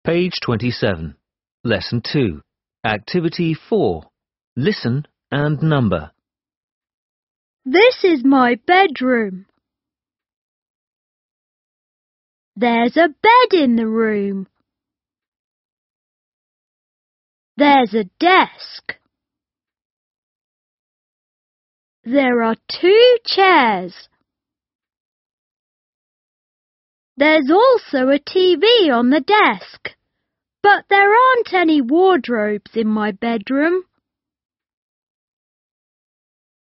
Page 27. Lesson 2. Activity 4. Listen and number. This is my bedroom. There's a bed in the room. There's a desk. There are 2 chairs. There's also a TV on the desk, but there aren't any wardrobes in my bedroom.